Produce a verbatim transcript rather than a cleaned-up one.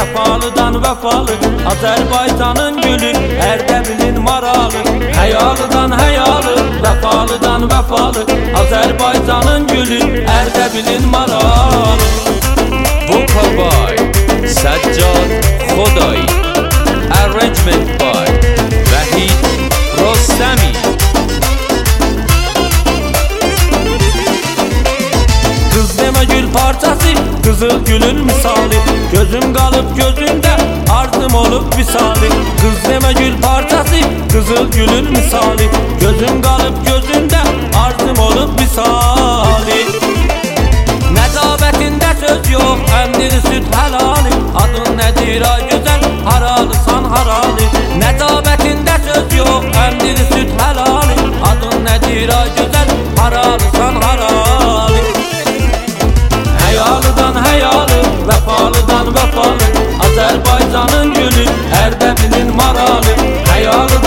Vəfalıdan vəfalı Azərbaycanın gülü, Ərdəbilin maralı. Həyalıdan həyalı, vəfalıdan vəfalı Azərbaycanın gülü, Ərdəbilin maralı. Vocal by Sajjad Khodayi, arrangement by Vahid Rostami. Kız deme gül parçası, kızıl gülün misali. Gözüm kalıp gözünde, arzum olup visali. Kız deme gül parçası, kızıl gülün misali. Gözüm kalıp gözünde, arzum olup visali. Nəcabətində söz yox, əmdir süt həlali. Adın nədir ay gözəl, haralısan haralı. Nəcabətində söz yox, əmdir süt həlali. Adın nədir ay gözəl, haralısan haralı. Həyalıdan həyalı, vəfalıdan vəfalı Azərbaycanın gülü, Ərdəbilin maralı. Həyalıdan